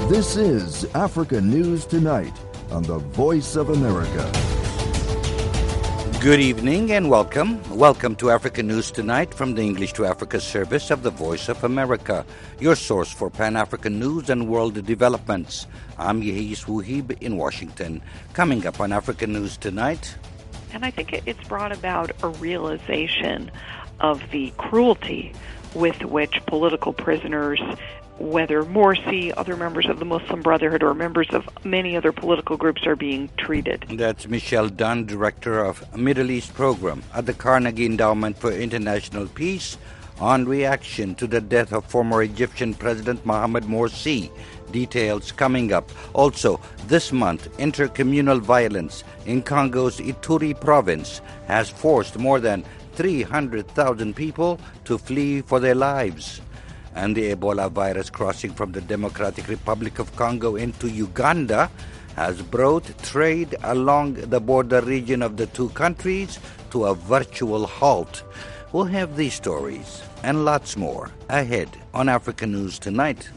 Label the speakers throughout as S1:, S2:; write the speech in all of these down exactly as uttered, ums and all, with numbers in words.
S1: This is Africa News Tonight on the Voice of America.
S2: Good evening and welcome. Welcome to Africa News Tonight from the English to Africa service of the Voice of America, your source for Pan-African news and world developments. I'm Yehis Wuhib in Washington. Coming up on Africa News Tonight.
S3: And I think it's brought about a realization of the cruelty with which political prisoners, whether Morsi, other members of the Muslim Brotherhood, or members of many other political groups, are being treated.
S2: That's Michelle Dunn, Director of Middle East Program at the Carnegie Endowment for International Peace, on reaction to the death of former Egyptian President Mohamed Morsi. Details coming up. Also, this month, intercommunal violence in Congo's Ituri province has forced more than three hundred thousand people to flee for their lives. And the Ebola virus crossing from the Democratic Republic of Congo into Uganda has brought trade along the border region of the two countries to a virtual halt. We'll have these stories and lots more ahead on Africa News Tonight.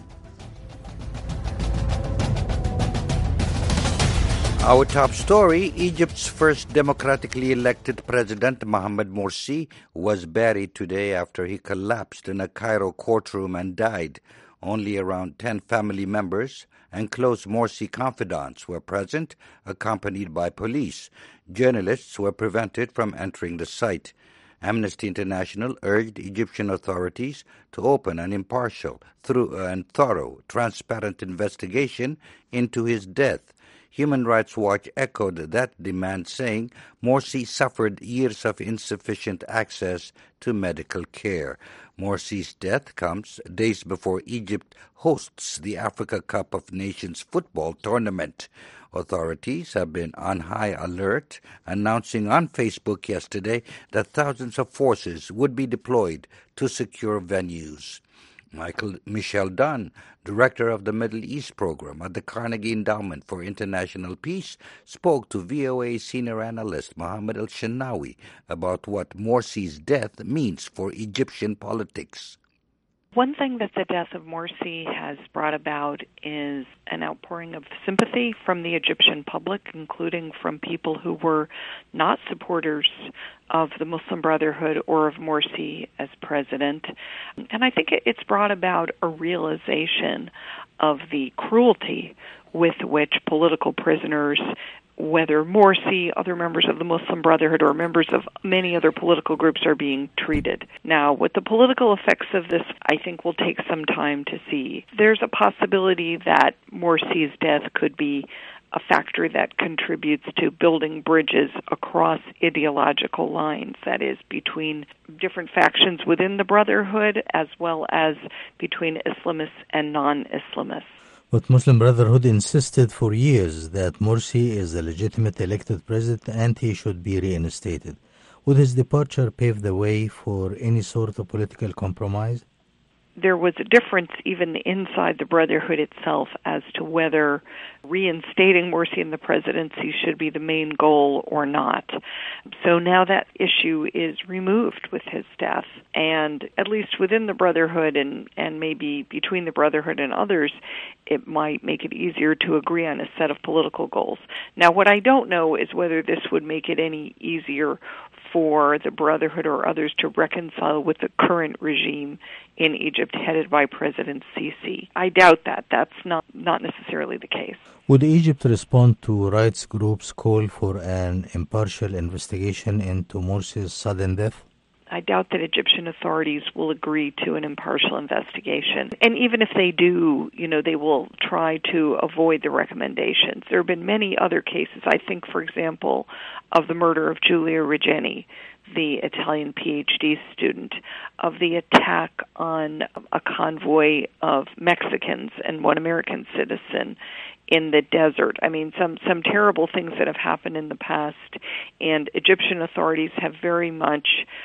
S2: Our top story, Egypt's first democratically elected president, Mohamed Morsi, was buried today after he collapsed in a Cairo courtroom and died. Only around ten family members and close Morsi confidants were present, accompanied by police. Journalists were prevented from entering the site. Amnesty International urged Egyptian authorities to open an impartial, through and thorough, transparent investigation into his death. Human Rights Watch echoed that demand, saying Morsi suffered years of insufficient access to medical care. Morsi's death comes days before Egypt hosts the Africa Cup of Nations football tournament. Authorities have been on high alert, announcing on Facebook yesterday that thousands of forces would be deployed to secure venues. Michael Michelle Dunn, Director of the Middle East Program at the Carnegie Endowment for International Peace, spoke to V O A senior analyst Mohammed El-Shenawi about what Morsi's death means for Egyptian politics.
S3: One thing that the death of Morsi has brought about is an outpouring of sympathy from the Egyptian public, including from people who were not supporters of the Muslim Brotherhood or of Morsi as president. And I think it's brought about a realization of the cruelty with which political prisoners, whether Morsi, other members of the Muslim Brotherhood, or members of many other political groups, are being treated. Now, what the political effects of this, I think, will take some time to see. There's a possibility that Morsi's death could be a factor that contributes to building bridges across ideological lines, that is, between different factions within the Brotherhood as well as between Islamists and non-Islamists.
S4: But Muslim Brotherhood insisted for years that Morsi is the legitimate elected president and he should be reinstated. Would his departure pave the way for any sort of political compromise?
S3: There was a difference even inside the Brotherhood itself as to whether reinstating Morsi in the presidency should be the main goal or not. So now that issue is removed with his death, and at least within the Brotherhood and, and maybe between the Brotherhood and others, it might make it easier to agree on a set of political goals. Now, what I don't know is whether this would make it any easier for the Brotherhood or others to reconcile with the current regime in Egypt headed by President Sisi. I doubt that. That's not, not necessarily the case.
S4: Would Egypt respond to rights groups' call for an impartial investigation into Morsi's sudden death?
S3: I doubt that Egyptian authorities will agree to an impartial investigation. And even if they do, you know, they will try to avoid the recommendations. There have been many other cases. I think, for example, of the murder of Giulia Regeni, the Italian PhD student, of the attack on a convoy of Mexicans and one American citizen in the desert. I mean, some, some terrible things that have happened in the past, and Egyptian authorities have very much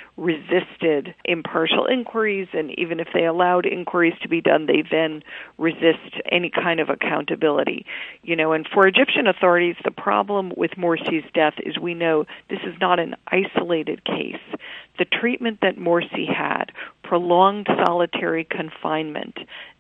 S3: resisted impartial inquiries, and even if they allowed inquiries to be done, they then resist any kind of accountability. You know, and for Egyptian authorities, the problem with Morsi's death is we know this is not an isolated case. The treatment that Morsi had, prolonged solitary confinement,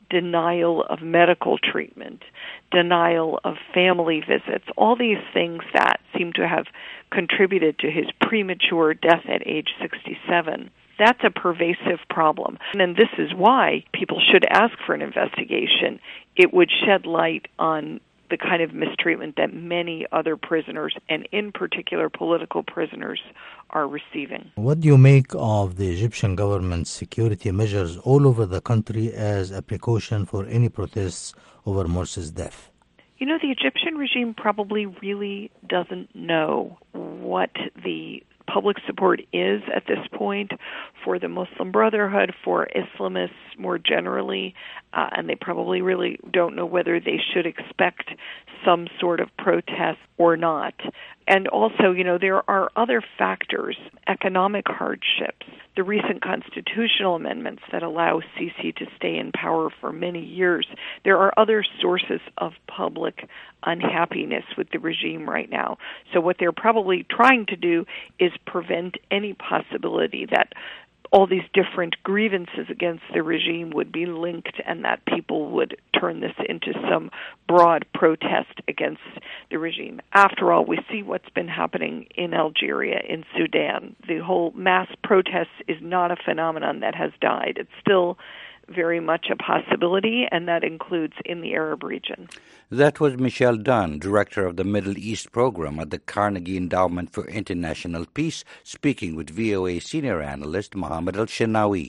S3: denial of medical treatment, denial of family visits, all these things that seem to have contributed to his premature death at age sixty-seven. That's a pervasive problem. And this is why people should ask for an investigation. It would shed light on the kind of mistreatment that many other prisoners, and in particular political prisoners, are receiving.
S4: What do you make of the Egyptian government's security measures all over the country as a precaution for any protests over Morsi's death?
S3: You know, the Egyptian regime probably really doesn't know what the public support is at this point for the Muslim Brotherhood, for Islamists more generally, uh, and they probably really don't know whether they should expect some sort of protest or not. And also, you know, there are other factors, economic hardships, the recent constitutional amendments that allow Sisi to stay in power for many years. There are other sources of public unhappiness with the regime right now. So what they're probably trying to do is prevent any possibility that all these different grievances against the regime would be linked and that people would turn this into some broad protest against the regime. After all, we see what's been happening in Algeria, in Sudan. The whole mass protest is not a phenomenon that has died. It's still very much a possibility, and that includes in the Arab region.
S2: That was Michelle Dunn, director of the Middle East program at the Carnegie Endowment for International Peace, speaking with V O A senior analyst Mohammed Al-Shenawi.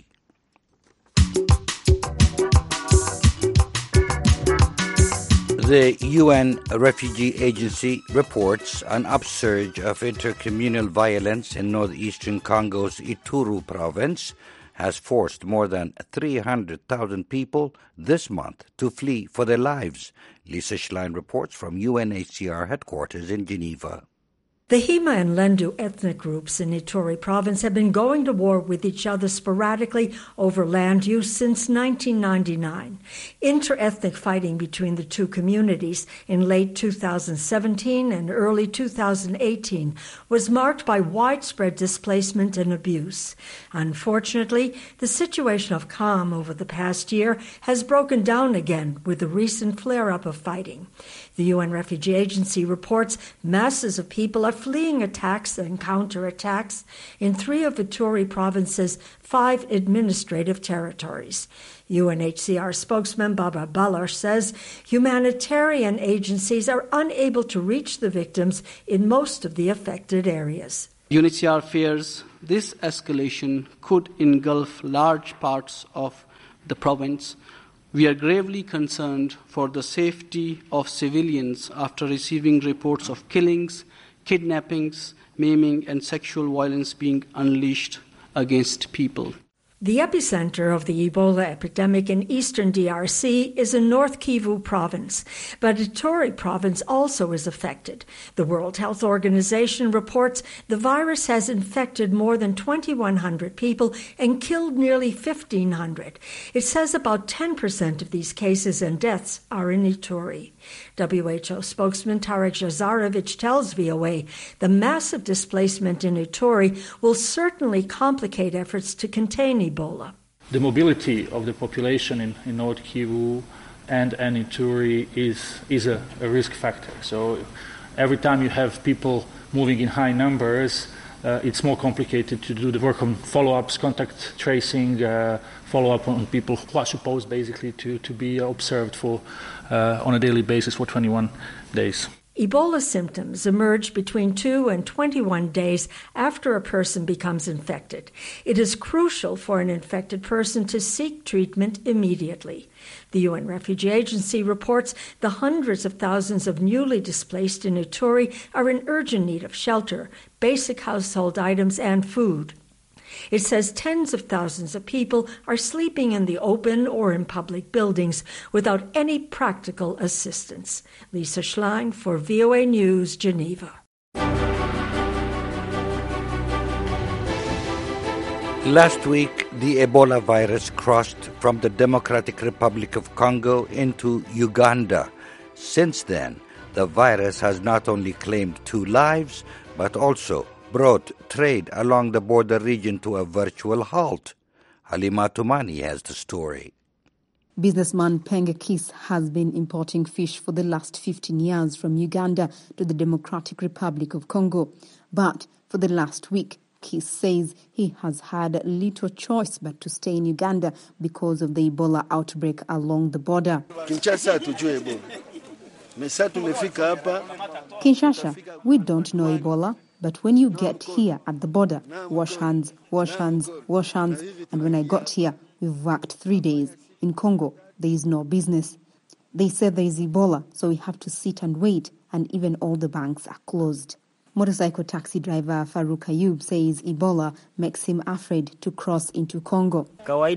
S2: The U N Refugee Agency reports an upsurge of intercommunal violence in northeastern Congo's Ituri province has forced more than three hundred thousand people this month to flee for their lives. Lisa Schlein reports from U N H C R headquarters in Geneva.
S5: The Hema and Lendu ethnic groups in Ituri province have been going to war with each other sporadically over land use since nineteen ninety-nine. Inter-ethnic fighting between the two communities in late two thousand seventeen and early two thousand eighteen was marked by widespread displacement and abuse. Unfortunately, the situation of calm over the past year has broken down again with the recent flare-up of fighting. The U N Refugee Agency reports masses of people are fleeing attacks and counterattacks in three of Ituri province's five administrative territories. U N H C R spokesman Barbara Baloch says humanitarian agencies are unable to reach the victims in most of the affected areas.
S6: U N H C R fears this escalation could engulf large parts of the province. We are gravely concerned for the safety of civilians after receiving reports of killings, kidnappings, maiming, and sexual violence being unleashed against people.
S5: The epicenter of the Ebola epidemic in eastern D R C is in North Kivu province, but Ituri province also is affected. The World Health Organization reports the virus has infected more than twenty-one hundred people and killed nearly fifteen hundred. It says about ten percent of these cases and deaths are in Ituri. W H O spokesman Tarek Jazarovich tells V O A the massive displacement in Ituri will certainly complicate efforts to contain Ebola.
S7: The mobility of the population in, in North Kivu and, and Ituri is, is a, a risk factor. So every time you have people moving in high numbers, uh, it's more complicated to do the work on follow-ups, contact tracing, uh, follow-up on people who are supposed basically to, to be observed for uh, on a daily basis for twenty-one days.
S5: Ebola symptoms emerge between two and twenty-one days after a person becomes infected. It is crucial for an infected person to seek treatment immediately. The U N Refugee Agency reports the hundreds of thousands of newly displaced in Ituri are in urgent need of shelter, basic household items, and food. It says tens of thousands of people are sleeping in the open or in public buildings without any practical assistance. Lisa Schlein for V O A News, Geneva.
S2: Last week, the Ebola virus crossed from the Democratic Republic of Congo into Uganda. Since then, the virus has not only claimed two lives, but also brought trade along the border region to a virtual halt. Halima Toumani has the story.
S8: Businessman Penge Kiss has been importing fish for the last fifteen years from Uganda to the Democratic Republic of Congo. But for the last week, Kiss says he has had little choice but to stay in Uganda because of the Ebola outbreak along the border. Kinshasa, we don't know Ebola, but when you get here at the border, wash hands, wash hands, wash hands, and when I got here, we've worked three days. In Congo, there is no business. They said there is Ebola, so we have to sit and wait, and even all the banks are closed. Motorcycle taxi driver Farouk Ayub says Ebola makes him afraid to cross into Congo.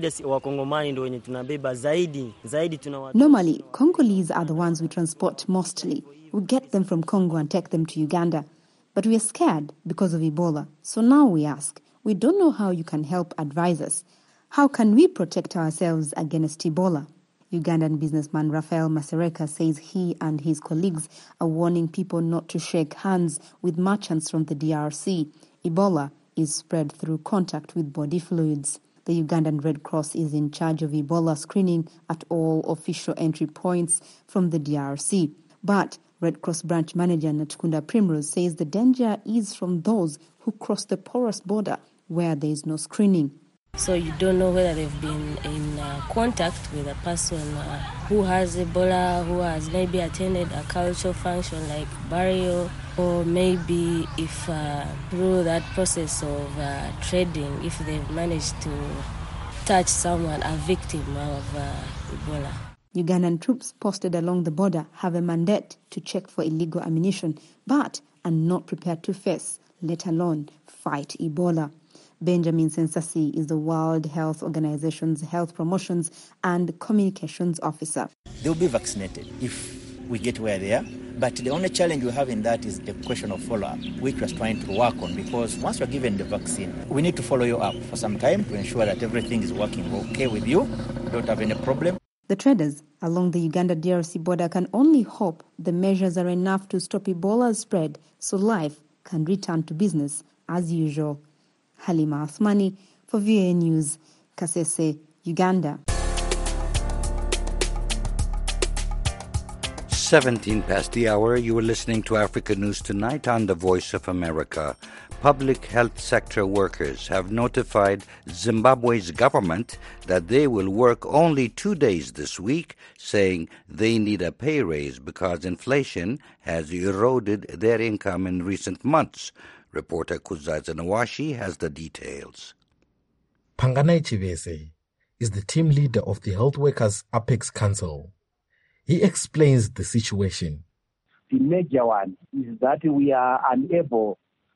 S8: Normally, Congolese are the ones we transport mostly. We get them from Congo and take them to Uganda. But we are scared because of Ebola. So now we ask, we don't know how you can help advise us. How can we protect ourselves against Ebola? Ugandan businessman Rafael Masereka says he and his colleagues are warning people not to shake hands with merchants from the D R C. Ebola is spread through contact with body fluids. The Ugandan Red Cross is in charge of Ebola screening at all official entry points from the D R C. But Red Cross branch manager Natkunda Primrose says the danger is from those who cross the porous border where there is no screening.
S9: So you don't know whether they've been in uh, contact with a person uh, who has Ebola, who has maybe attended a cultural function like burial, or maybe if uh, through that process of uh, trading, if they've managed to touch someone, a victim of uh, Ebola.
S8: Ugandan troops posted along the border have a mandate to check for illegal ammunition, but are not prepared to face, let alone fight Ebola. Benjamin Sensasi is the World Health Organization's Health Promotions and Communications Officer.
S10: They'll be vaccinated if we get where they are. But the only challenge we have in that is the question of follow-up, which we're trying to work on, because once you're given the vaccine, we need to follow you up for some time to ensure that everything is working okay with you, you don't have any problem.
S8: The traders along the Uganda-D R C border can only hope the measures are enough to stop Ebola's spread so life can return to business as usual. Halima Athmani for V O A News, Kasese, Uganda.
S2: seventeen past the hour, you are listening to Africa News Tonight on the Voice of America. Public health sector workers have notified Zimbabwe's government that they will work only two days this week, saying they need a pay raise because inflation has eroded their income in recent months. Reporter Kuzai Zanawashi has the details.
S11: Panganai Chivese is the team leader of the Health Workers Apex Council. He explains the situation.
S12: The major one is that we are unable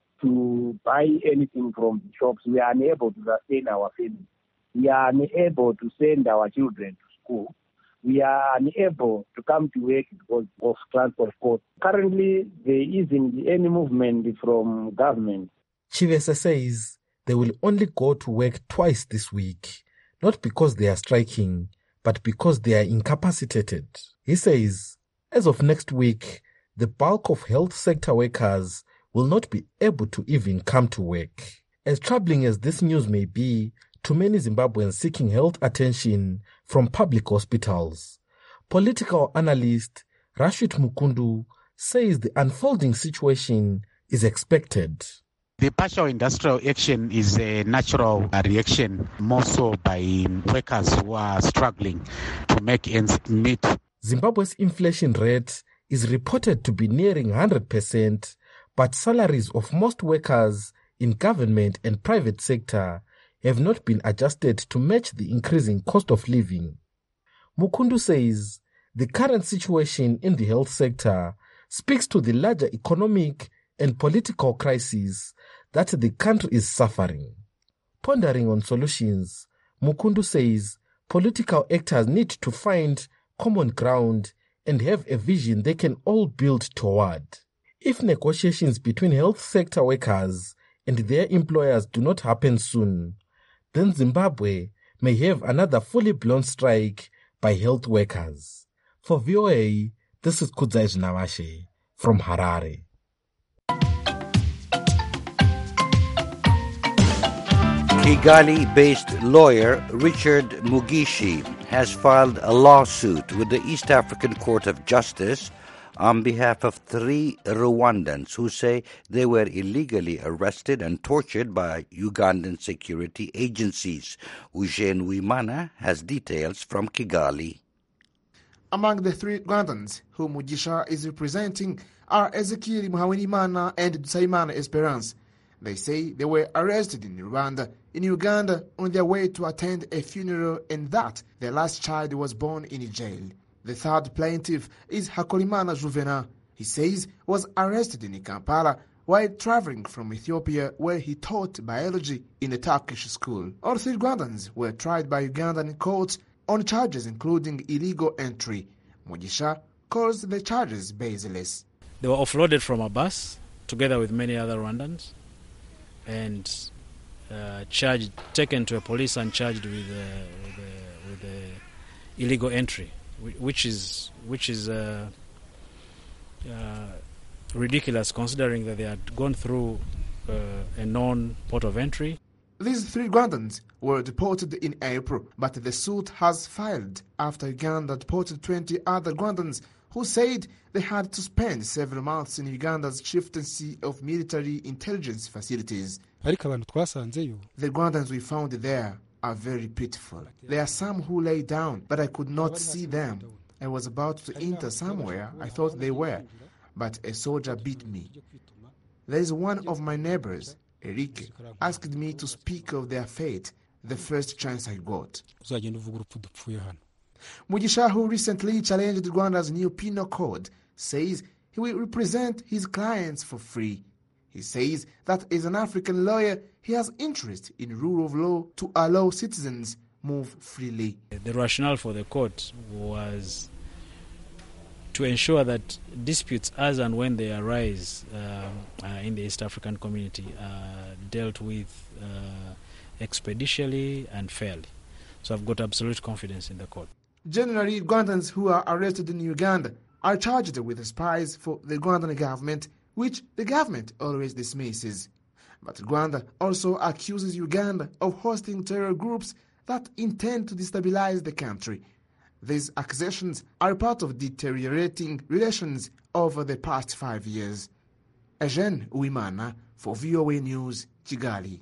S12: to buy anything from the shops. We are unable to sustain our families. We are unable to send our children to school. We are unable to come to work because of transport costs. Currently, there isn't any movement from government.
S11: Chivese says they will only go to work twice this week, not because they are striking, but because they are incapacitated. He says, as of next week, the bulk of health sector workers will not be able to even come to work. As troubling as this news may be to many Zimbabweans seeking health attention from public hospitals, political analyst Rashid Mukundu says the unfolding situation is expected.
S13: The partial industrial action is a natural reaction, more so by workers who are struggling to make ends meet.
S11: Zimbabwe's inflation rate is reported to be nearing one hundred percent, but salaries of most workers in government and private sector have not been adjusted to match the increasing cost of living. Mukundu says the current situation in the health sector speaks to the larger economic and political crisis that the country is suffering. Pondering on solutions, Mukundu says political actors need to find common ground and have a vision they can all build toward. If negotiations between health sector workers and their employers do not happen soon, then Zimbabwe may have another fully blown strike by health workers. For V O A, this is Kudzai Nawashe from Harare.
S2: Kigali-based lawyer Richard Mugishi has filed a lawsuit with the East African Court of Justice on behalf of three Rwandans who say they were illegally arrested and tortured by Ugandan security agencies. Eugene Uwimana has details from Kigali.
S14: Among the three Rwandans whom Mugisha is representing are Ezekiel Muhawenimana and Dusayimana Esperance. They say they were arrested in Rwanda, in Uganda, on their way to attend a funeral, and that their last child was born in jail. The third plaintiff is Hakolimana Juvenal. He says was arrested in Kampala while traveling from Ethiopia, where he taught biology in a Turkish school. All three Rwandans were tried by Ugandan courts on charges including illegal entry. Mugisha calls the charges baseless.
S15: They were offloaded from a bus together with many other Rwandans and uh, charged, taken to a police and charged with, uh, with, uh, with uh, illegal entry, which is which is uh, uh, ridiculous considering that they had gone through uh, a known port of entry.
S14: These three Rwandans were deported in April, but the suit has filed after Uganda deported twenty other Rwandans who said they had to spend several months in Uganda's chieftaincy of military intelligence facilities. The Rwandans we found there are very pitiful. There are some who lay down, but I could not see them. I was about to enter somewhere I thought they were, but a soldier beat me. There is one of my neighbors, Eric, asked me to speak of their fate the first chance I got. Mugisha, who recently challenged Rwanda's new penal code, says he will represent his clients for free. He says that as an African lawyer, he has interest in rule of law to allow citizens move freely.
S15: The rationale for the court was to ensure that disputes as and when they arise uh, uh, in the East African community are dealt with uh, expeditiously and fairly. So I've got absolute confidence in the court.
S14: Generally, Rwandans who are arrested in Uganda are charged with spies for the Rwandan government, which the government always dismisses. But Rwanda also accuses Uganda of hosting terror groups that intend to destabilize the country. These accusations are part of deteriorating relations over the past five years. Eugene Uwimana for V O A News, Kigali.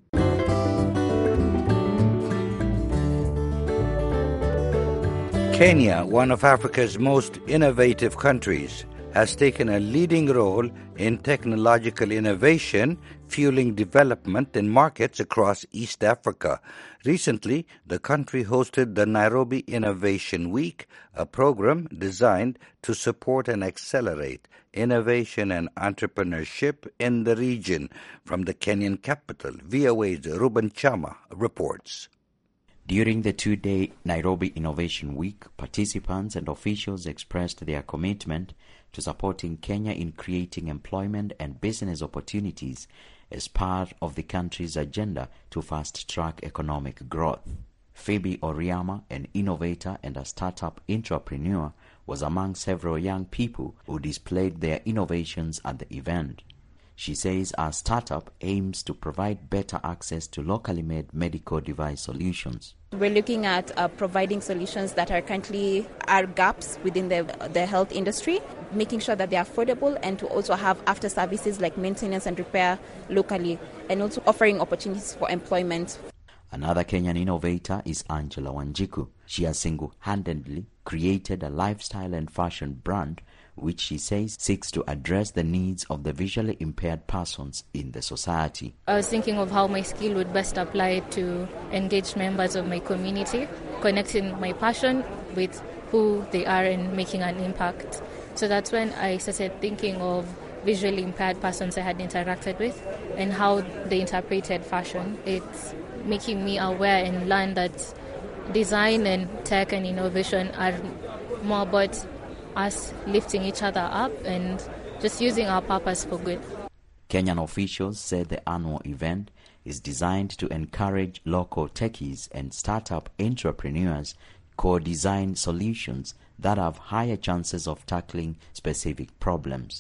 S2: Kenya, one of Africa's most innovative countries, has taken a leading role in technological innovation, fueling development in markets across East Africa. Recently, the country hosted the Nairobi Innovation Week, a program designed to support and accelerate innovation and entrepreneurship in the region. From the Kenyan capital, V O A's Ruben Chama reports.
S16: During the two-day Nairobi Innovation Week, participants and officials expressed their commitment to supporting Kenya in creating employment and business opportunities as part of the country's agenda to fast-track economic growth. Phoebe Oriama, an innovator and a startup entrepreneur, was among several young people who displayed their innovations at the event. She says our startup aims to provide better access to locally made medical device solutions.
S17: We're looking at uh, providing solutions that are currently are gaps within the, the health industry, making sure that they're affordable and to also have after services like maintenance and repair locally, and also offering opportunities for employment.
S16: Another Kenyan innovator is Angela Wanjiku. She has single-handedly created a lifestyle and fashion brand which she says seeks to address the needs of the visually impaired persons in the society.
S18: I was thinking of how my skill would best apply to engaged members of my community, connecting my passion with who they are and making an impact. So that's when I started thinking of visually impaired persons I had interacted with and how they interpreted fashion. It's making me aware and learn that design and tech and innovation are more about us lifting each other up and just using our purpose for good.
S16: Kenyan officials say the annual event is designed to encourage local techies and startup entrepreneurs co-design solutions that have higher chances of tackling specific problems.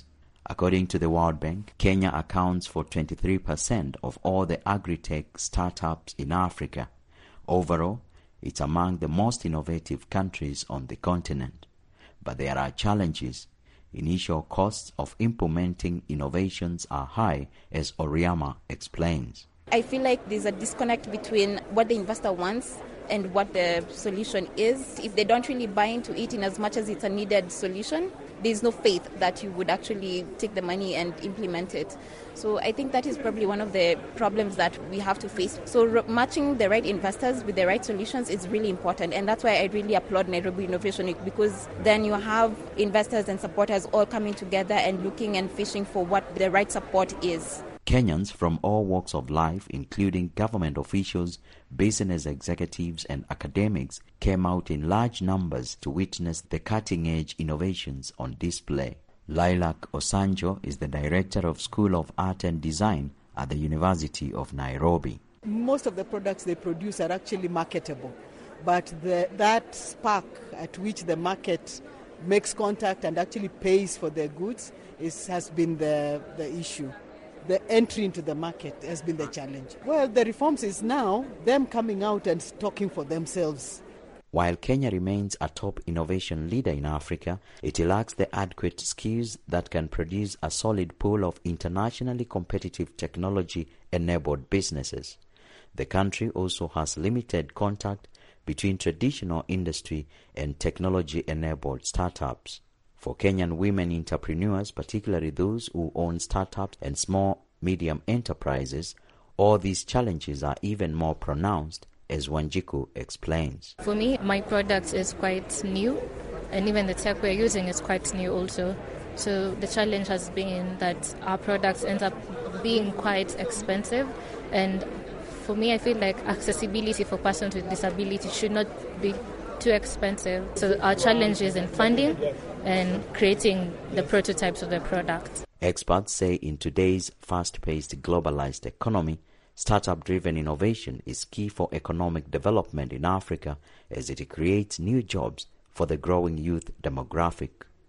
S16: According to the World Bank, Kenya accounts for twenty-three percent of all the agri-tech startups in Africa. Overall, it's among the most innovative countries on the continent. But there are challenges. Initial costs of implementing innovations are high, as Oriama explains.
S17: I feel like there's a disconnect between what the investor wants and what the solution is. If they don't really buy into it in as much as it's a needed solution, there's no faith that you would actually take the money and implement it. So I think that is probably one of the problems that we have to face. So r- matching the right investors with the right solutions is really important, and that's why I really applaud Nairobi Innovation Week, because then you have investors and supporters all coming together and looking and fishing for what the right support is.
S16: Kenyans from all walks of life, including government officials, business executives and academics, came out in large numbers to witness the cutting-edge innovations on display. Lilac Osanjo is the director of School of Art and Design at the University of Nairobi.
S19: Most of the products they produce are actually marketable, but the, that spark at which the market makes contact and actually pays for their goods is, has been the, the issue. The entry into the market has been the challenge. Well, the reforms is now them coming out and talking for themselves.
S16: While Kenya remains a top innovation leader in Africa, it lacks the adequate skills that can produce a solid pool of internationally competitive technology-enabled businesses. The country also has limited contact between traditional industry and technology-enabled startups. For Kenyan women entrepreneurs, particularly those who own startups and small, medium enterprises, all these challenges are even more pronounced, as Wanjiku explains.
S18: For me, my product is quite new, and even the tech we're using is quite new also. So the challenge has been that our products end up being quite expensive, and for me, I feel like accessibility for persons with disability should not be too expensive. So our challenge is in funding and creating the prototypes of the product.
S16: Experts say in today's fast-paced globalized economy, startup-driven innovation is key for economic development in Africa as it creates new jobs for the growing youth demographic.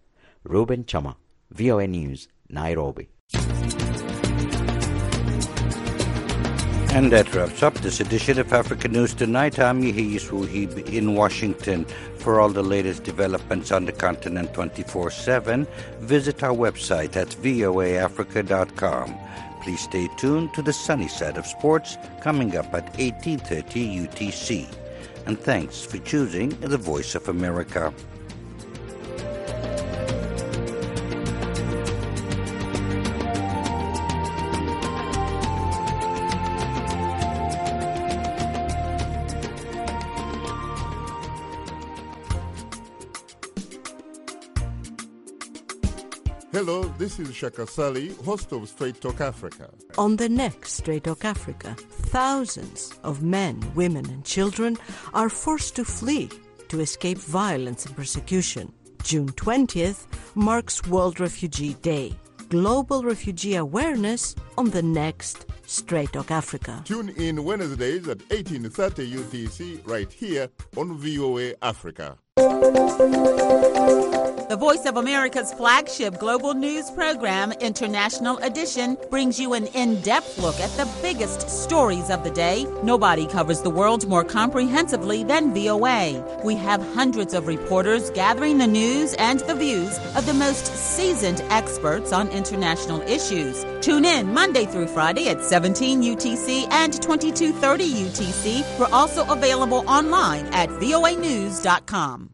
S16: Ruben Chama, V O A News, Nairobi.
S2: And that wraps up this edition of Africa News Tonight. I'm Yehis Wuhib in Washington. For all the latest developments on the continent twenty-four seven, visit our website at v o a africa dot com. Please stay tuned to the sunny side of sports coming up at eighteen thirty U T C. And thanks for choosing the Voice of America.
S20: Hello, this is Shaka Sali, host of Straight Talk Africa.
S21: On the next Straight Talk Africa, thousands of men, women, and children are forced to flee to escape violence and persecution. June twentieth marks World Refugee Day. Global refugee awareness on the next Straight Talk Africa.
S20: Tune in Wednesdays at eighteen thirty U T C right here on V O A Africa.
S22: The Voice of America's flagship global news program, International Edition, brings you an in-depth look at the biggest stories of the day. Nobody covers the world more comprehensively than V O A. We have hundreds of reporters gathering the news and the views of the most seasoned experts on international issues. Tune in Monday through Friday at seventeen U T C and twenty-two thirty U T C. We're also available online at v o a news dot com.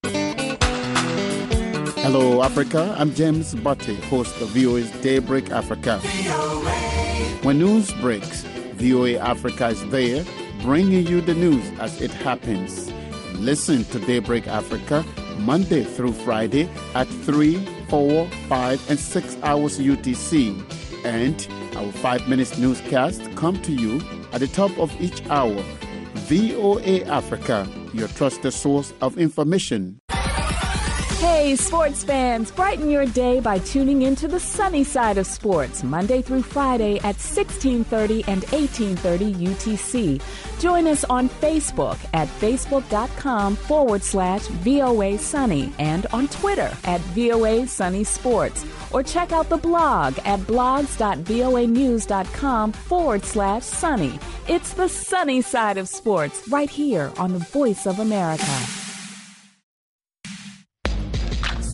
S23: Hello, Africa. I'm James Butte, host of V O A's Daybreak Africa. V O A. When news breaks, V O A Africa is there, bringing you the news as it happens. Listen to Daybreak Africa Monday through Friday at three, four, five, and six hours U T C. And our five minutes newscast come to you at the top of each hour. V O A Africa, your trusted source of information.
S24: Hey,
S1: Hey, sports fans, brighten your day by tuning into the sunny side of sports, Monday through Friday at sixteen thirty and eighteen thirty U T C. Join us on Facebook at facebook.com forward slash VOA Sunny and on Twitter at VOA Sunny Sports. Or check out the blog at blogs.voanews.com forward slash sunny. It's the sunny side of sports right here on the Voice of America.